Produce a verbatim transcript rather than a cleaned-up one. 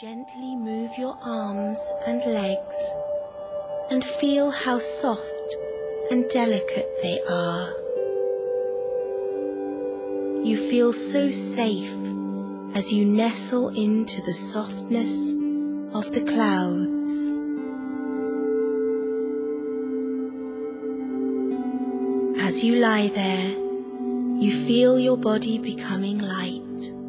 Gently move your arms and legs and feel how soft and delicate they are. You feel so safe as you nestle into the softness of the clouds. As you lie there, you feel your body becoming light.